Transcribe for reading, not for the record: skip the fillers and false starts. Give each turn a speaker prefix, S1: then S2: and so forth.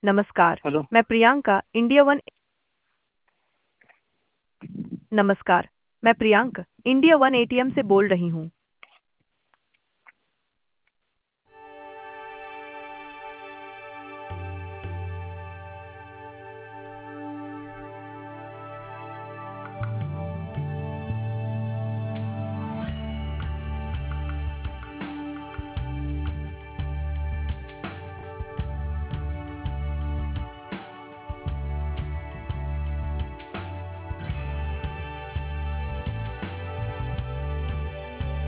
S1: नमस्कार।
S2: हेलो।
S1: मैं Priyanka India one नमस्कार। मैं प्रियंक इंडिया वन एटीएम से बोल रही हूँ।